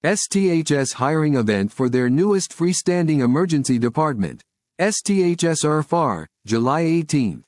STHS hiring event for their newest freestanding emergency department. STHS RFAR, July 18.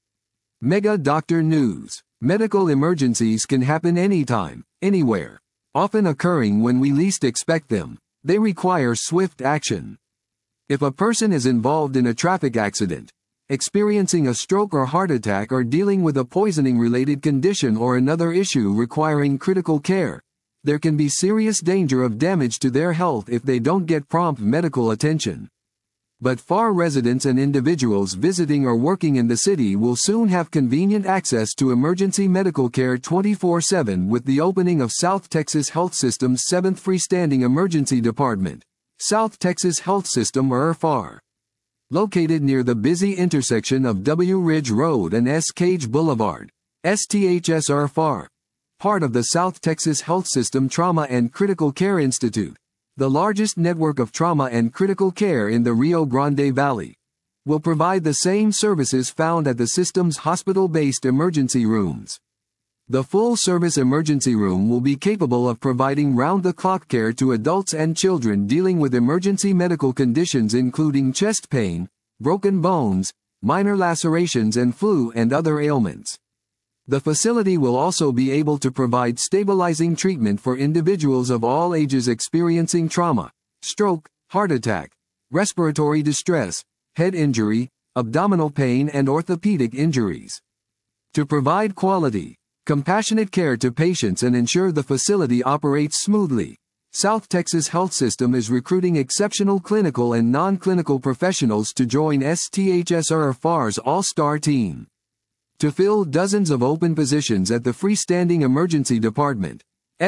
Mega Doctor News. Medical emergencies can happen anytime, anywhere. Often occurring when we least expect them. They require swift action. If a person is involved in a traffic accident, experiencing a stroke or heart attack, or dealing with a poisoning-related condition or another issue requiring critical care, there can be serious danger of damage to their health if they don't get prompt medical attention. But FAR residents and individuals visiting or working in the city will soon have convenient access to emergency medical care 24/7 with the opening of South Texas Health System's 7th freestanding emergency department, South Texas Health System or FAR. Located near the busy intersection of W Ridge Road and S. Cage Boulevard, STHS FAR, part of the South Texas Health System Trauma and Critical Care Institute, the largest network of trauma and critical care in the Rio Grande Valley, will provide the same services found at the system's hospital-based emergency rooms. The full-service emergency room will be capable of providing round-the-clock care to adults and children dealing with emergency medical conditions including chest pain, broken bones, minor lacerations and flu and other ailments. The facility will also be able to provide stabilizing treatment for individuals of all ages experiencing trauma, stroke, heart attack, respiratory distress, head injury, abdominal pain and orthopedic injuries. To provide quality, compassionate care to patients and ensure the facility operates smoothly, South Texas Health System is recruiting exceptional clinical and non-clinical professionals to join STHS FAR's all-star team. To fill dozens of open positions at the freestanding emergency department,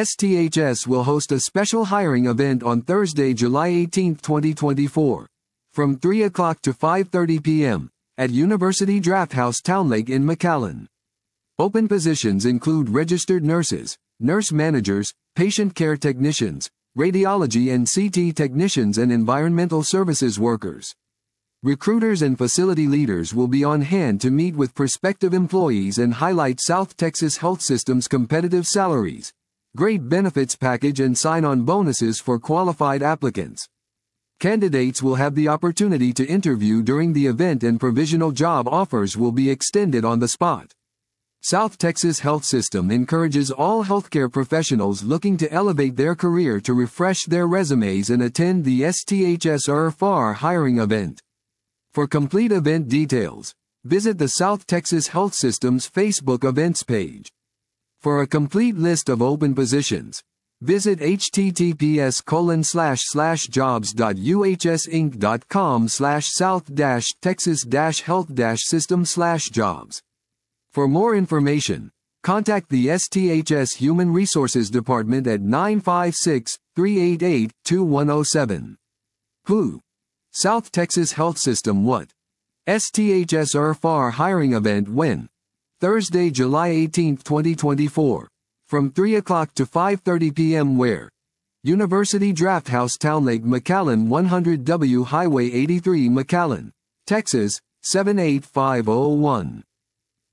STHS will host a special hiring event on Thursday, July 18, 2024, from 3 o'clock to 5:30 p.m., at University Drafthouse Townlake in McAllen. Open positions include registered nurses, nurse managers, patient care technicians, radiology and CT technicians and environmental services workers. Recruiters and facility leaders will be on hand to meet with prospective employees and highlight South Texas Health System's competitive salaries, great benefits package and sign-on bonuses for qualified applicants. Candidates will have the opportunity to interview during the event and provisional job offers will be extended on the spot. South Texas Health System encourages all healthcare professionals looking to elevate their career to refresh their resumes and attend the STHS FAR hiring event. For complete event details, visit the South Texas Health System's Facebook events page. For a complete list of open positions, visit https://jobs.uhsinc.com/south-texas-health-system/jobs. For more information, contact the STHS Human Resources Department at 956-388-2107. Who? South Texas Health System what? STHS FAR hiring event when? Thursday, July 18, 2024. From 3 o'clock to 5:30 p.m. where? University Drafthouse Townlake McAllen 100W Highway 83 McAllen, Texas, 78501.